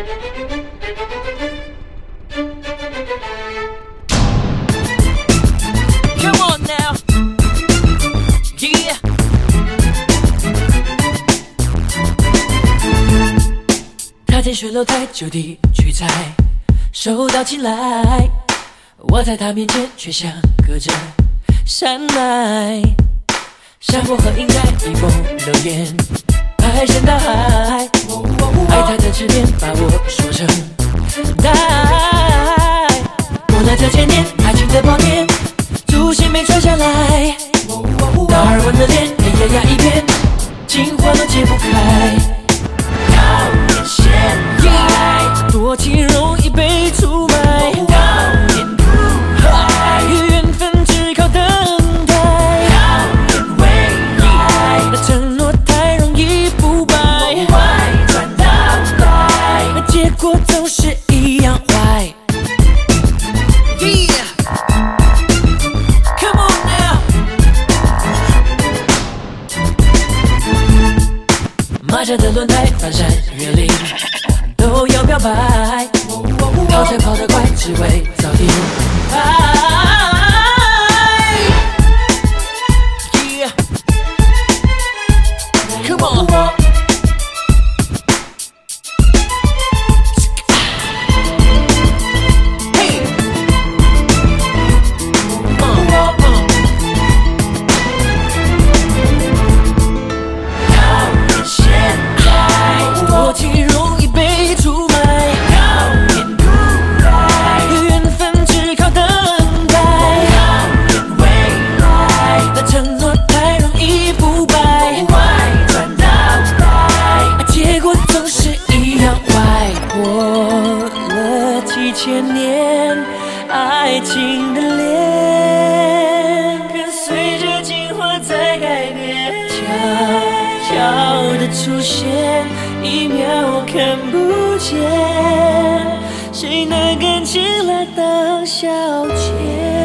Come on now, yeah. 他天水楼台就地取材，手到擒来。我在他面前却像隔着山脉，山坡和阴在一风流言，排山倒海。爱他的痴恋把我说成爱，过了这千年，爱情的宝典，祖先没传下来。达尔文的脸，黑压压一片，情话都解不开。讨厌现在，多情容易被出卖。讨厌不爱，缘分只靠等待。讨厌未来，那承诺太容易腐败。坏转脑袋，结果总是一样坏。Yeah, come on now. 马车的轮胎翻山越岭，都要表白。跑车跑得快，只为早点爱。Yeah, come on. Hey, 讨厌现在，多情容易被出卖。讨厌不爱，缘分只靠等待。讨厌未来，那承诺太容易腐败。坏转脑袋，结果总是一样坏。过了几千年，爱情的脸跟随着进化在改变，悄悄的出现，一秒看不见，谁拿感情来当消遣？